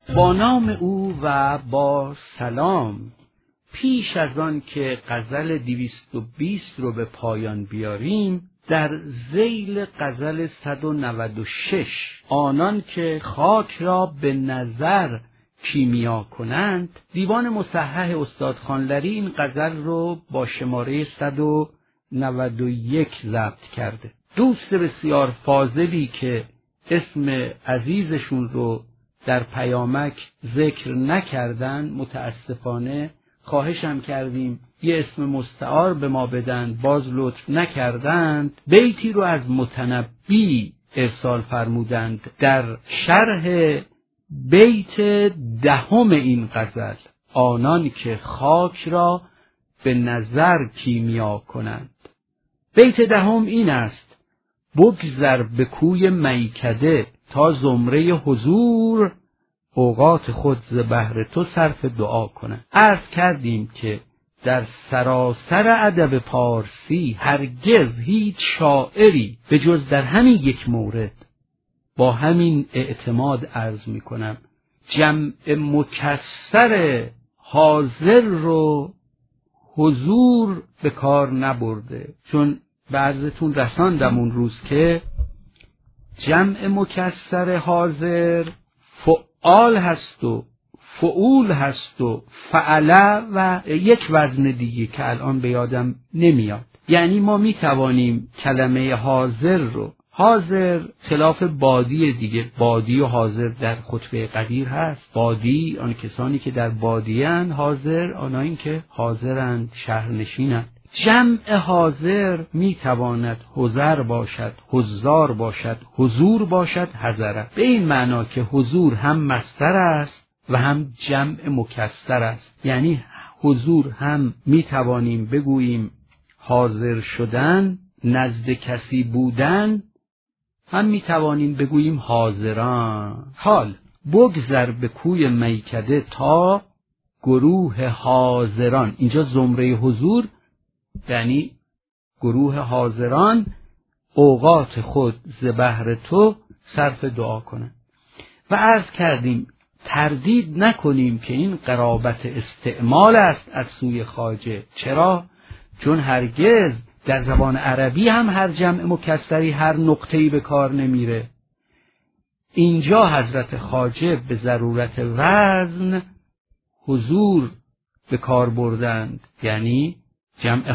با نام او و با سلام. پیش از آن که غزل 220 رو به پایان بیاریم، در ذیل غزل 196 آنان که خاک را به نظر کیمیا کنند، دیوان مصحح استاد خانلری این غزل رو با شماره 191 ضبط کرده. دوست بسیار فاضلی که اسم عزیزشون رو در پیامک ذکر نکردن، متاسفانه خواهشم کردیم یه اسم مستعار به ما بدن، باز لطف نکردند. بیتی رو از متنبی ارسال فرمودند در شرح بیت 10 این غزل: آنان که خاک را به نظر کیمیا کنند. بیت 10 این است: بگذر به کوی میکده تا زمره حضور، اوقات خود ز بهر تو صرف دعا کنند. عرض کردیم که در سراسر ادب پارسی هرگز هیچ شاعری به جز در همین یک مورد، با همین اعتماد عرض می کنم، جمع مکسر حاضر رو حضور به کار نبرده. چون به عرضتون رساندم اون روز که جمع مکسر حاضر فعال هست و فعول هست و فعله و یک وزن دیگه که الان به یادم نمیاد. یعنی ما می توانیم کلمه حاضر رو، حاضر خلاف بادی دیگه، بادی و حاضر در خطبه قدیر هست. بادی آن کسانی که در بادیه‌اند، حاضر آنایی که حاضرند، شهرنشینند. جمع حاضر می تواند حضر باشد، حضار باشد، حضور باشد، حضره. به این معنا که حضور هم مصدر است و هم جمع مکسر است. یعنی حضور هم می توانیم بگوییم حاضر شدن، نزد کسی بودن، هم می توانیم بگوییم حاضران. حال بگذر به کوی میکده تا گروه حاضران، اینجا زمره حضور یعنی گروه حاضران، اوقات خود ز بهر تو صرف دعا کنند. و عرض کردیم تردید نکنیم که این قرابت استعمال است از سوی خواجه. چرا؟ چون هرگز در زبان عربی هم هر جمع مکسری هر نقطه‌ای به کار نمیره. اینجا حضرت خواجه به ضرورت وزن حضور به کار بردند، یعنی جمع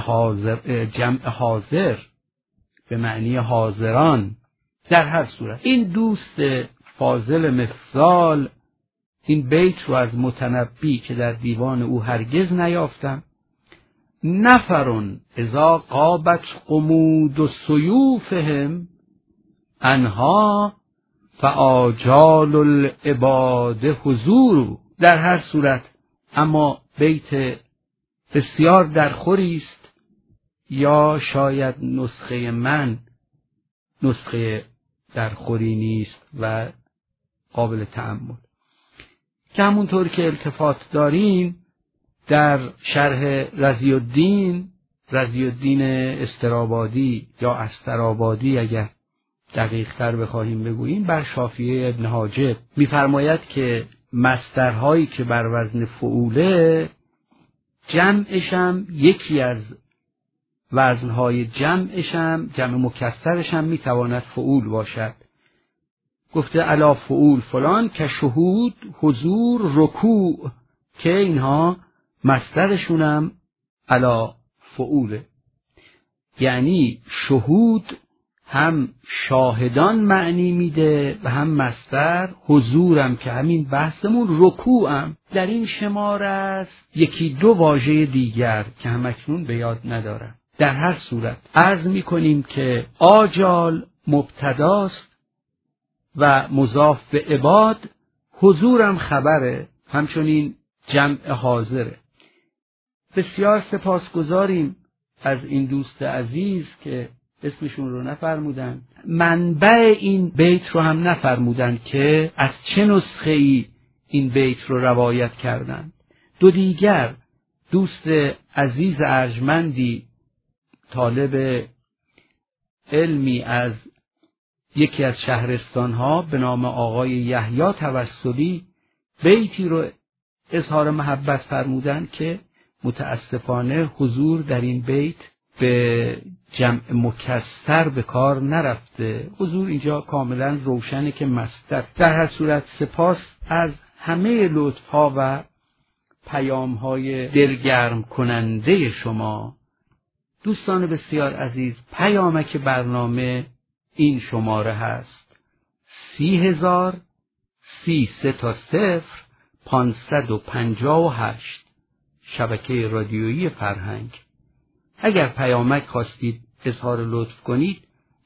حاضر به معنی حاضران. در هر صورت این دوست فاضل مفضال این بیت رو از متنبی که در دیوان او هرگز نیافتم: نفرون اذا غابت قمود سیوفهم انها فآجال العباد حضور. در هر صورت اما بیت بسیار درخوری است، یا شاید نسخه من نسخه درخوری نیست و قابل تأمل. که همونطور که التفات دارین در شرح رضی الدین استرابادی یا استرابادی اگر دقیق تر بخواهیم بگوییم، بر شافیه ابن حاجب می‌فرماید که مصدرهایی که بر وزن فعوله جمعشم، یکی از وزنهای جمعشم، جمع مکسرشم میتواند فعول باشد. گفته علا فعول فلان که شهود، حضور، رکوع، که اینها مصدرشونم علا فعوله. یعنی شهود هم شاهدان معنی میده و هم مصدر، حضورم که همین بحثمون، رکوعم در این شمار است، یکی دو واژه دیگر که همکنون به یاد ندارم. در هر صورت عرض میکنیم که آجال مبتداست و مضاف به عباد، حضورم خبره، همچنین جمع حاضره. بسیار سپاسگزاریم از این دوست عزیز که اسمشون رو نفرمودن، منبع این بیت رو هم نفرمودن که از چه نسخه‌ای این بیت رو روایت کردند. دو دیگر دوست عزیز ارجمندی طالب علمی از یکی از شهرستانها به نام آقای یحیی توسلی بیتی رو اظهار محبت فرمودن که متاسفانه حضور در این بیت به جمع مکسر به کار نرفته. حضور اینجا کاملا روشنه که مصدر. در هر صورت سپاس از همه لطف‌ها و پیام‌های دلگرم کننده شما. دوستان بسیار عزیز، پیامک برنامه این شماره هست: 30,330,558 شبکه رادیویی فرهنگ. اگر پیامک خواستید اظهار لطف کنید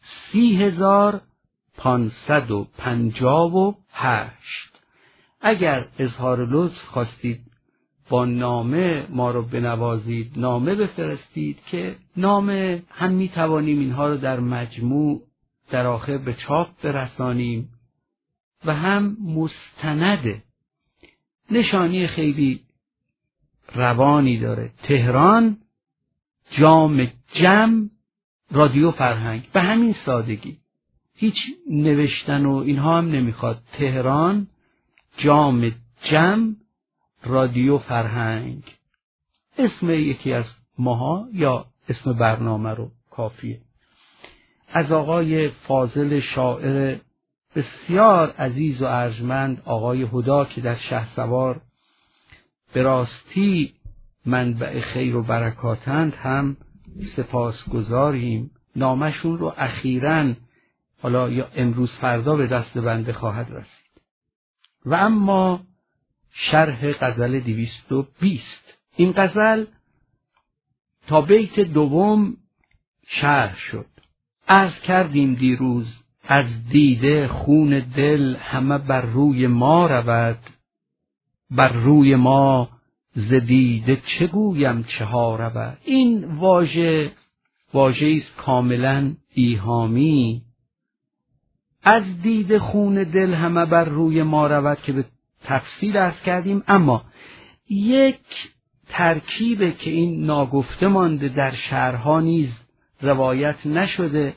30,558. اگر اظهار لطف خواستید با نامه ما رو بنوازید، نامه بفرستید که نامه هم می توانیم اینها رو در مجموع در آخر به چاپ برسانیم و هم مستنده. نشانی خیلی روانی داره: تهران، جام جم، رادیو فرهنگ. به همین سادگی، هیچ نوشتن و اینها هم نمیخواد. تهران، جام جم، رادیو فرهنگ. اسم یکی از ماها یا اسم برنامه رو کافیه. از آقای فاضل شاعر بسیار عزیز و ارجمند، آقای هدا که در شهسوار به راستی منبع خیر و برکاتند، هم سپاسگزاریم. نامشون رو اخیراً حالا یا امروز فردا به دست بنده خواهد رسید. و اما شرح غزل 220. این غزل تا بیت دوم شرح شد. عرض کردیم دیروز: از دیده خون دل همه بر روی ما رود، بر روی ما ز دیده چه گویم چه ها رود. این واژه است کاملا ایهامی. از دیده خون دل همه بر روی ما رود که به تفصیل عرض کردیم، اما یک ترکیبه که این ناگفته مانده، در شعرها نیز روایت نشده.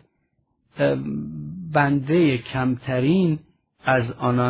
بنده کمترین از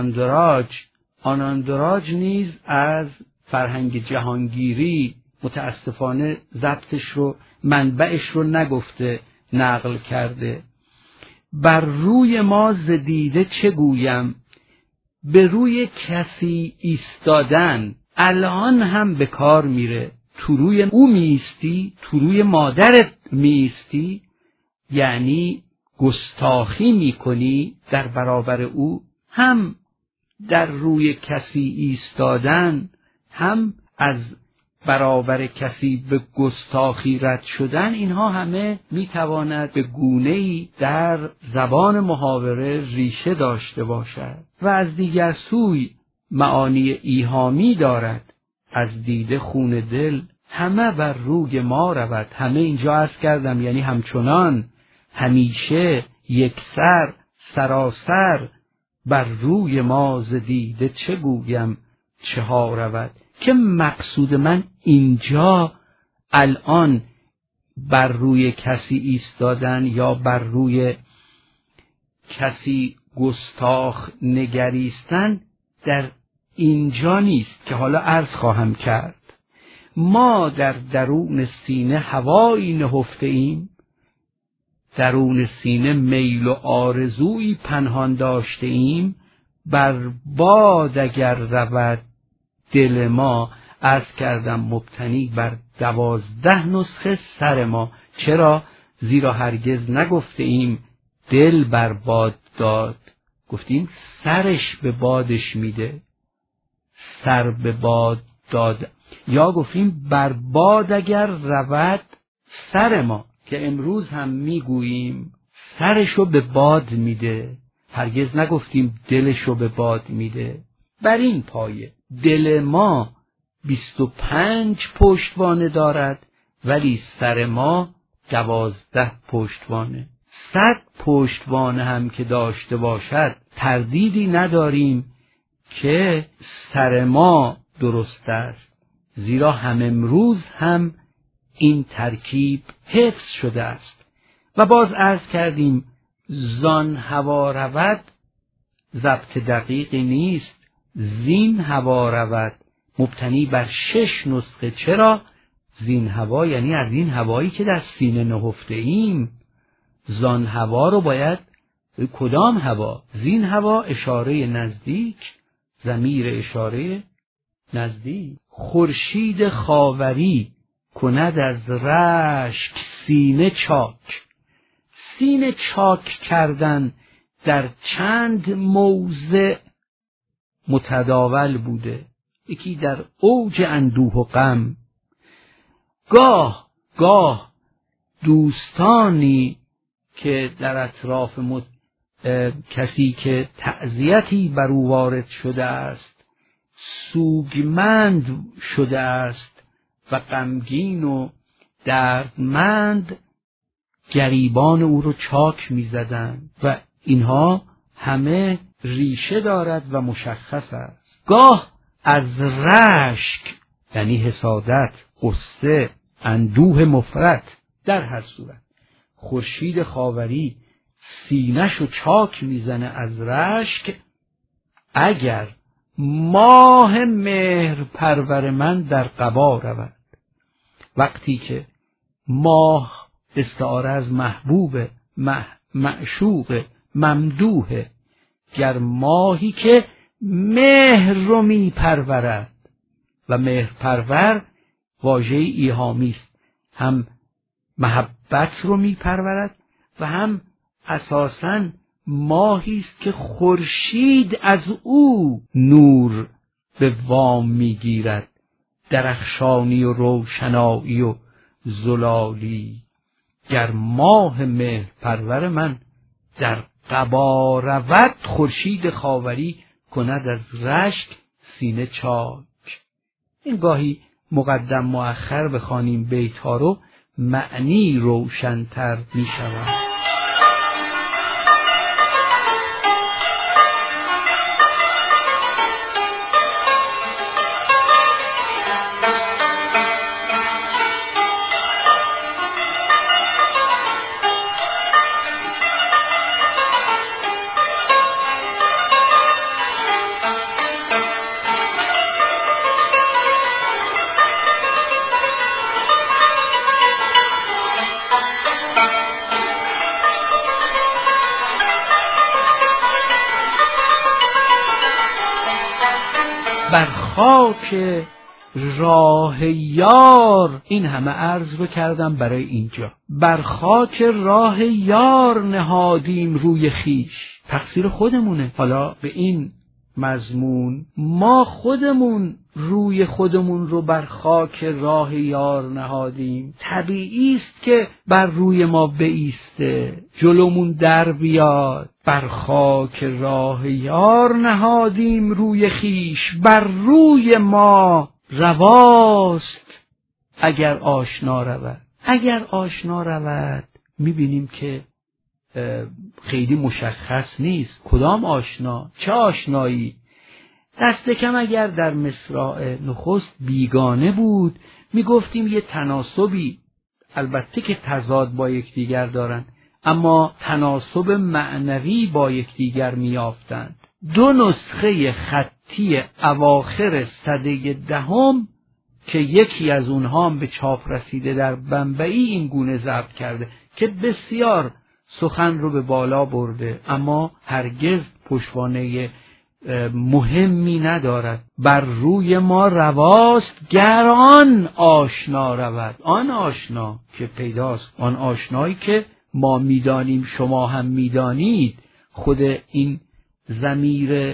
آناندراج نیز از فرهنگ جهانگیری متاسفانه ضبطش رو، منبعش رو نگفته، نقل کرده. بر روی ما ز دیده چه گویم، به روی کسی ایستادن الان هم به کار میره. تو روی او میستی، تو روی مادرت میستی، یعنی گستاخی میکنی در برابر او. هم در روی کسی ایستادن، هم از برابر کسی به گستاخی رد شدن، اینها همه میتواند به گونه‌ای در زبان محاوره ریشه داشته باشد و از دیگر سوی معانی ایهامی دارد. از دیده خون دل همه بر روی ما رود. همه اینجا عرض کردم یعنی همچنان، همیشه، یکسر، سراسر، بر روی ما ز دیده چه گویم چه ها رود. که مقصود من اینجا الان بر روی کسی ایستادن یا بر روی کسی گستاخ نگریستن در اینجا نیست که حالا عرض خواهم کرد. ما در درون سینه هوایی نهفته ایم، درون سینه میل و آرزویی پنهان داشته ایم. بر باد اگر رود دل ما، عرض کردم مبتنی بر 12 نسخه سر ما. چرا؟ زیرا هرگز نگفته ایم دل بر باد داد، گفتیم سرش به بادش میده، سر به باد داد. یا گفتیم بر باد اگر رود سر ما، که امروز هم میگوییم سرشو به باد میده، هرگز نگفتیم دلشو به باد میده. بر این پایه دل ما 25 پشتوانه دارد، ولی سر ما 12 پشتوانه. 100 پشتوانه هم که داشته باشد، تردیدی نداریم که سر ما درست است، زیرا هم امروز هم این ترکیب حفظ شده است. و باز عرض کردیم زان هوا رود ضبط دقیقی نیست، زین هوا رود مبتنی بر 6 نسخه. چرا زین هوا؟ یعنی از این هوایی که در سینه نهفته ایم. زان هوا رو باید کدام هوا؟ زین هوا اشاره نزدیک، ضمیر اشاره نزدیک. خورشید خاوری کند از رشک سینه چاک. سینه چاک کردن در چند موضع متداول بوده. یکی در اوج اندوه و غم، گاه دوستانی که در اطراف کسی که تعزیتی بر او وارد شده است سوگمند شده است و غمگین و دردمند، گریبان او رو چاک می‌زدند و اینها همه ریشه دارد و مشخص است. گاه از رشک یعنی حسادت، غصه، اندوه مفرط. در هر صورت خورشید خاوری سینه‌شو چاک میزنه از رشک اگر ماه مهر پرور من در قبا رود. وقتی که ماه استعاره از محبوب، معشوق، ممدوح، گر ماهی که مهر رو می پرورد و مهر پرور واژه ایهامی است، هم محبت رو می پرورد و هم اساساً ماهی است که خورشید از او نور به وام میگیرد، درخشانی و روشنایی و زلالی. گر ماه مهر پرور من در قبا رود، خورشید خاوری کند از رشک سینه چاک. این گاهی مقدم مؤخر بخوانیم بیت ها رو معنی روشن‌تر می شود. بر خاک راه یار، این همه عرض رو کردم برای اینجا، بر خاک راه یار نهادیم روی خیش. تقصیر خودمونه. حالا به این مضمون ما خودمون روی خودمون رو بر خاک راه یار نهادیم. طبیعی است که بر روی ما بایسته، جلومون در بیاد. بر خاک راه یار نهادیم روی خیش، بر روی ما رواست اگر آشنا رود. اگر آشنا رود میبینیم که خیلی مشخص نیست کدام آشنا، چه آشنایی. دست کم اگر در مصرع نخست بیگانه بود میگفتیم یه تناسبی، البته که تضاد با یکدیگر دارن اما تناسب معنوی با یکدیگر میافتند. دو نسخه خطی اواخر سده دهم که یکی از اونها هم به چاپ رسیده در بمبئی این گونه ضبط کرده که بسیار سخن رو به بالا برده اما هرگز پشتوانه مهمی ندارد. بر روی ما رواست گر آن آشنا رود. آن آشنا که پیداست، آن آشنایی که ما میدانیم شما هم میدانید، خود این ضمیر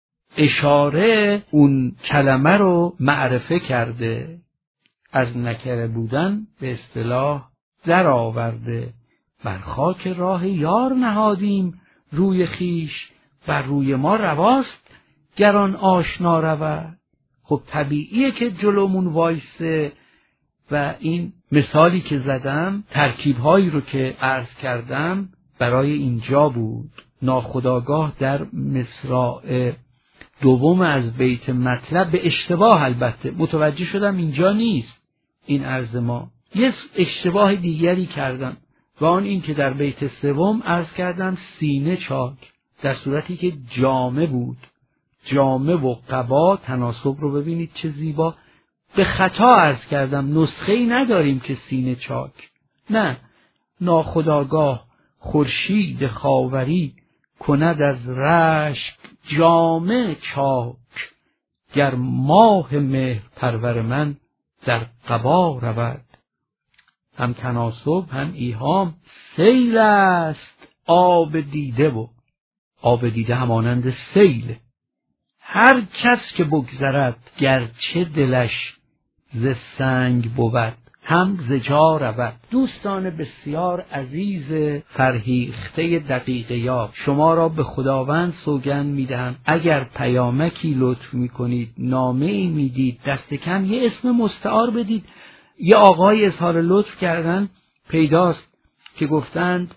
اشاره اون کلمه رو معرفه کرده، از نکره بودن به اصطلاح در آورده. بر خاک راه یار نهادیم روی خیش، بر روی ما رواست گران آشنا رود. خب طبیعیه که جلومون وایسه و این مثالی که زدم، ترکیب‌هایی رو که عرض کردم برای اینجا بود. ناخودآگاه در مصرع دوم از بیت مطلب به اشتباه البته متوجه شدم اینجا نیست این عرض ما، یه اشتباه دیگری کردم و آن این که در بیت سوم عرض کردم سینه چاک، در صورتی که جامه بود. جامه و قبا، تناسب رو ببینید چه زیبا. به خطا عرض کردم نسخه‌ای نداریم که سینه چاک، نه، ناخودآگاه خورشید خاوری کند از رشک جامه چاک، گر ماه مهر پرور من در قبا رود. هم تناسب هم ایهام. سیل است آب دیده و آب دیده همانند سیل، هر کس که بگذرد گرچه دلش ز سنگ بود هم ز جا رود. دوستان بسیار عزیز فرهیخته دقیقه یاب، شما را به خداوند سوگند میدهم اگر پیامکی لطف میکنید، نامه‌ای میدید، دست کم یه اسم مستعار بدید. یه آقای اظهار لطف کردن پیداست که گفتند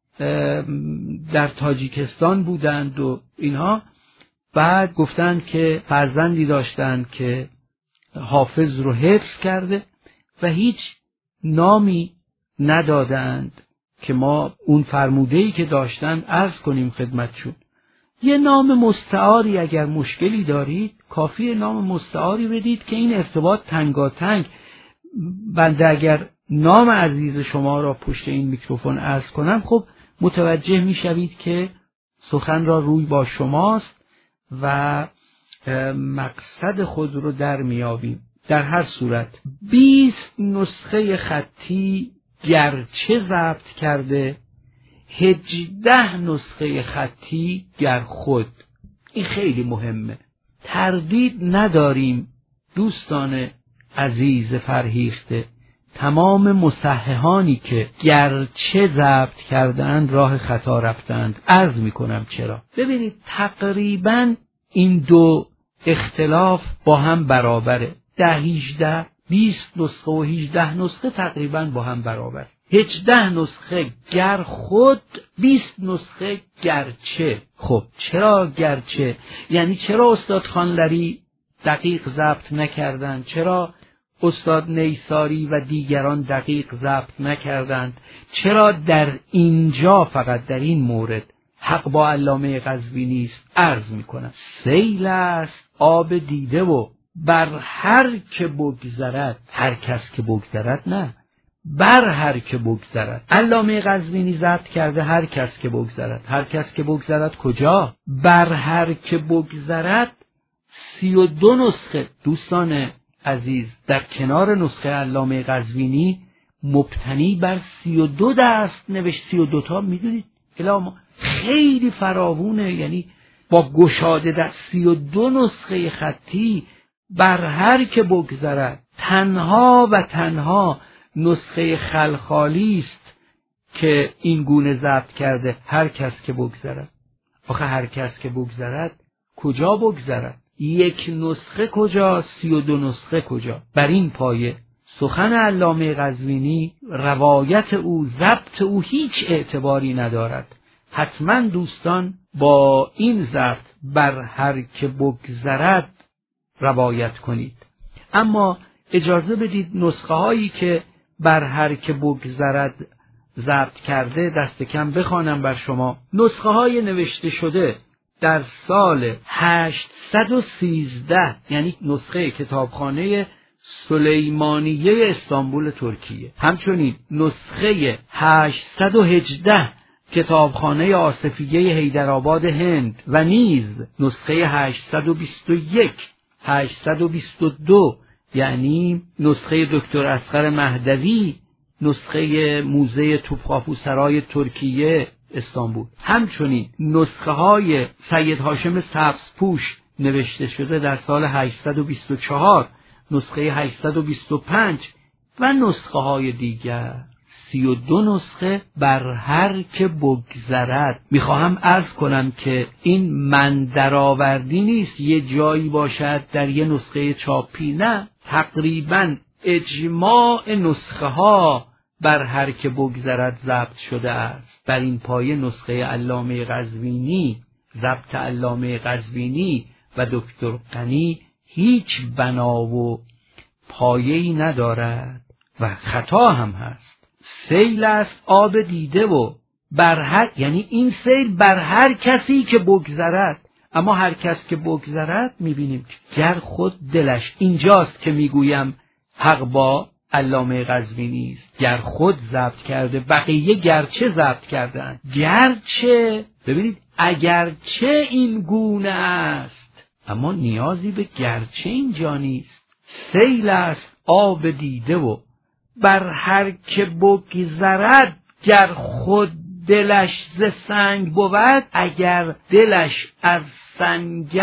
در تاجیکستان بودند و اینها، بعد گفتند که فرزندی داشتند که حافظ رو حفظ کرده و هیچ نامی ندادند که ما اون فرموده‌ای که داشتند عرض کنیم خدمتشون. یه نام مستعاری اگر مشکلی دارید کافیه نام مستعاری بدید که این ارتباط تنگاتنگ. بنده اگر نام عزیز شما را پشت این میکروفون عرض کنم، خب متوجه میشوید که سخن را روی با شماست و مقصد خود رو در میابیم. در هر صورت 20 نسخه خطی گرچه ضبط کرده، 18 نسخه خطی گر خود. این خیلی مهمه. تردید نداریم دوستان عزیز فرهیخته، تمام مصححانی که گرچه ضبط کردند راه خطا رفتند. عرض میکنم چرا. ببینید تقریبا این دو اختلاف با هم برابره. 18 20 نسخه و 18 نسخه تقریبا با هم برابر. 18 نسخه گر خود، 20 نسخه گرچه. خب چرا گرچه؟ یعنی چرا استاد خانلری دقیق ضبط نکردند؟ چرا استاد نیساری و دیگران دقیق ضبط نکردند؟ چرا در اینجا فقط در این مورد حق با علامه قزوینی است؟ عرض میکنم سیل است آب دیده و بر هر که بگذرد، هر کس که بگذرد نه، بر هر که بگذرد. علامه قزوینی ضبط کرده هر کس که بگذرد. هر کس که بگذرد کجا؟ بر هر که بگذرد 32 نسخه دوستان عزیز در کنار نسخه علامه قزوینی مبتنی بر 32 دست نوشت. 32 تا میدونید خیلی فراوونه، یعنی با گشاده در 32 نسخه خطی بر هر که بگذرد. تنها و تنها نسخه خلخالی است که این گونه ضبط کرده هر کس که بگذرد. آخه هر کس که بگذرد کجا بگذرد؟ یک نسخه کجا؟ 32 نسخه کجا؟ بر این پایه سخن علامه قزوینی، روایت او، ضبط او هیچ اعتباری ندارد. حتما دوستان با این ضبط بر هر که بگذرد روایت کنید. اما اجازه بدید نسخه هایی که بر هر که بگذرد ضبط کرده دست کم بخوانم بر شما. نسخه های نوشته شده در سال 813، یعنی نسخه کتابخانه سلیمانیه استانبول ترکیه، همچنین نسخه 818 کتابخانه آصفیه حیدرآباد هند و نیز نسخه 821 822 یعنی نسخه دکتر اصغر مهدوی، نسخه موزه توپخاپوسرای ترکیه استانبول، همچنین نسخه های سید هاشم سبزپوش نوشته شده در سال 824، نسخه 825 و نسخه های دیگر. 32 نسخه بر هر که بگذرد. میخواهم عرض کنم که این من درآوردی نیست یه جایی باشد در یه نسخه چاپی، نه، تقریبا اجماع نسخه ها بر هر که بگذرد ضبط شده است. بر این پایه نسخه علامه قزوینی، ضبط علامه قزوینی و دکتر غنی هیچ بنا و پایه‌ای ندارد و خطا هم هست. سیل است آب دیده و بر هر، یعنی این سیل بر هر کسی که بگذرد. اما هر کس که بگذرد میبینیم که گر خود دلش، اینجاست که میگویم حق با علامه قزوینی است، گر خود ضبط کرده بقیه گرچه ضبط کردن، گرچه ببینید اگرچه این گونه است، اما نیازی به گرچه اینجا نیست. سیل است آب دیده و بر هر که بگذرد، گر خود دلش ز سنگ بود، اگر دلش از سنگ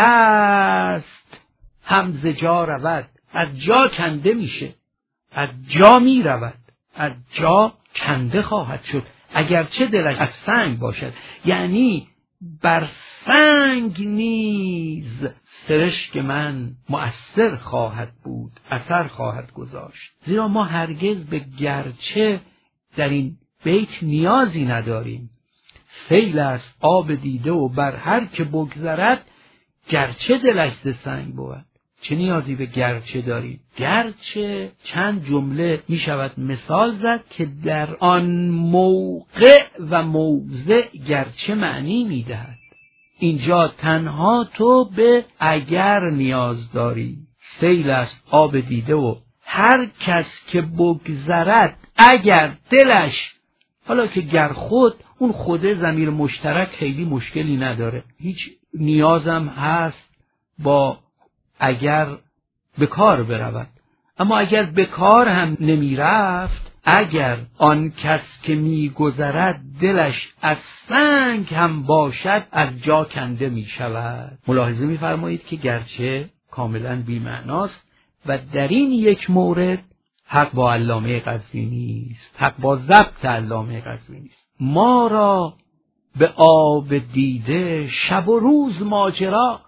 است هم ز جا رود. از جا کنده میشه، از جا می رود، از جا کنده خواهد شد اگرچه دلش از سنگ باشد. یعنی بر سنگ نیز سرشک من مؤثر خواهد بود، اثر خواهد گذاشت. زیرا ما هرگز به گرچه در این بیت نیازی نداریم. سیل است آب دیده و بر هر که بگذرد، گرچه دلش ز سنگ بود. چه نیازی به گرچه داریم؟ گرچه چند جمله می شود مثال زد که در آن موقع و موضع گرچه معنی می دهد. اینجا تنها تو به اگر نیاز داری. سیل است آب دیده و هر کس که بگذرد، اگر دلش، حالا که گر خود، اون خود ضمیر مشترک خیلی مشکلی نداره، هیچ نیازم هست با اگر به کار برود. اما اگر به کار هم نمی رفت، اگر آن کس که می گذرد دلش از سنگ هم باشد، از جا کنده می شود. ملاحظه می فرمایید که گرچه کاملا بی معناست و در این یک مورد حق با علامه قزوینی است، حق با ضبط علامه قزوینی است. ما را به آب دیده شب و روز ماجراست.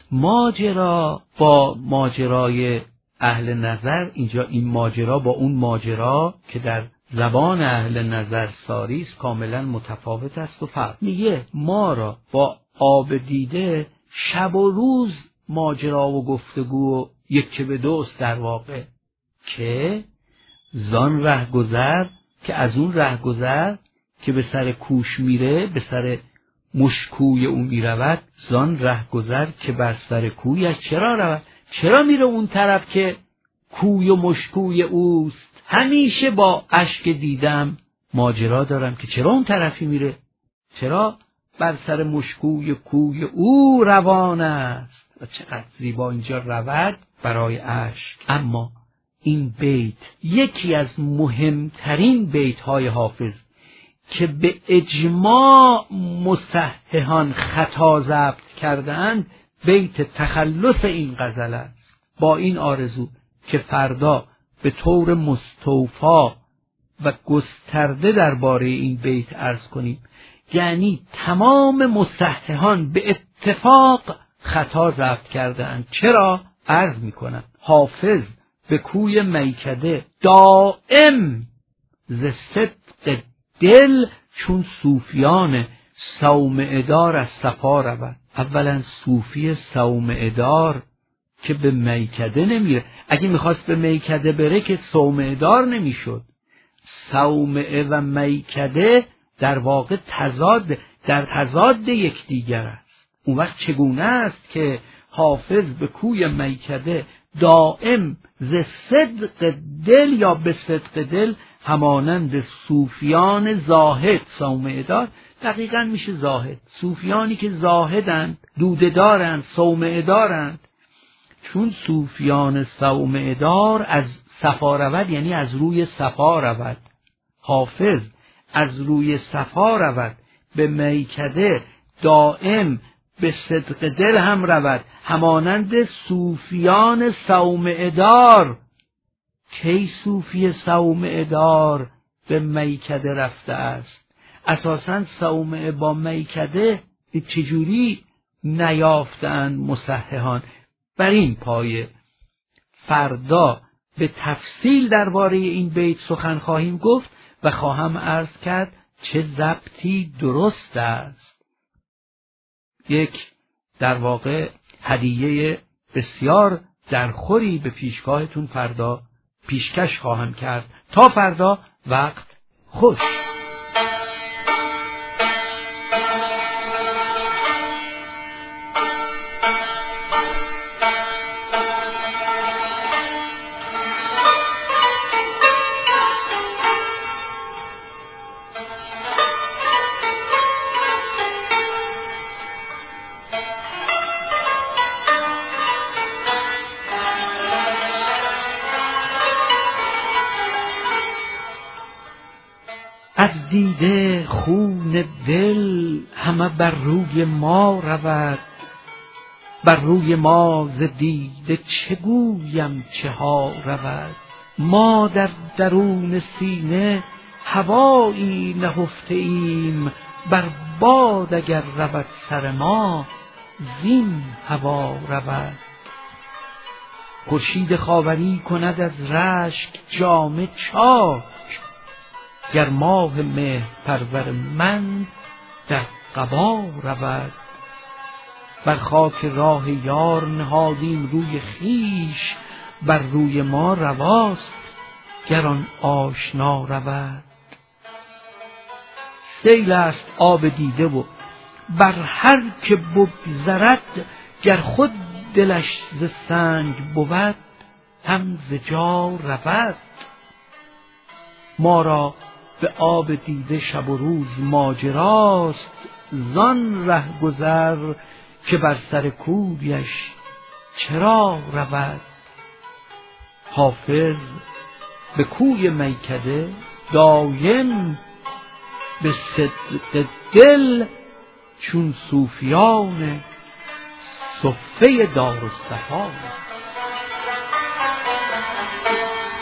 ماجرا با ماجرای اهل نظر، اینجا این ماجرا با اون ماجرا که در زبان اهل نظر ساری است کاملا متفاوت است و فرق. میگه ما را با آب دیده شب و روز ماجرا و گفتگو یک به دوست، در واقع که زان ره گذر، که از اون ره گذر که به سر کوش میره، به سر مشکوی او میرود، زان ره گذر که بر سر کویش چرا رود. چرا میره اون طرف که کوی و مشکوی اوست؟ همیشه با اشک دیدم ماجرا دارم که چرا اون طرفی میره، چرا بر سر مشکوی کوی او روان است. و چقدر زیبا اینجا رود برای اشک. اما این بیت یکی از مهمترین بیت های حافظ که به اجماع مصححان خطا ضبط کردند، بیت تخلص این غزل است. با این آرزو که فردا به طور مستوفا و گسترده درباره این بیت عرض کنیم، یعنی تمام مصححان به اتفاق خطا ضبط کردند. چرا؟ عرض میکنم. حافظ به کوی میکده دائم ز صدق دل چون صوفیان صومعه دار از صفا رود. اولا صوفی صومعه دار که به میکده نمیره. اگه میخواست به میکده بره که صومعه دار نمیشد. صومعه و میکده در واقع در تضاد یکدیگر است. اون وقت چگونه است که حافظ به کوی میکده دائم ز صدق دل یا به صدق دل همانند صوفیان زاهد صومعه دار، دقیقاً میشه زاهد، صوفیانی که زاهدند، دوده دارند، صومعه دارند. چون صوفیان صومعه دار از صفا رود، یعنی از روی صفا رود. حافظ از روی صفا رود، به میکده دائم به صدق دل هم رود، همانند صوفیان صومعه دار. کی صوفی صومعه دار به میکده رفته است؟ اساساً صومعه با میکده چجوری نیافتند مصححان؟ بر این پایه فردا به تفصیل درباره این بیت سخن خواهیم گفت و خواهم عرض کرد چه ضبطی درست است. یک در واقع هدیه بسیار درخوری به پیشگاهتون فردا پیشکش خواهم کرد. تا فردا، وقت خوش. دیده خون دل همه بر روی ما رود، بر روی ما ز دیده چه گویم چه ها رود. ما در درون سینه هوایی نهفته ایم، بر باد اگر رود سر ما زین هوا رود. خورشید خاوری کند از رشک جامه چاک، گر ماه مهر پرور من در قبا رود. بر خاک راه یار نهادیم روی خویش، بر روی ما رواست گر آن آشنا رود. سیل است آب دیده و بر هر که بگذرد، گر خود دلش ز سنگ بود هم ز جا رود. ما را به آب دیده شب و روز ماجراست، زان ره گذر که بر سر کویش چرا رود. حافظ به کوی میکده دایم به صدق دل، چون صوفیان صفه دارالصفا.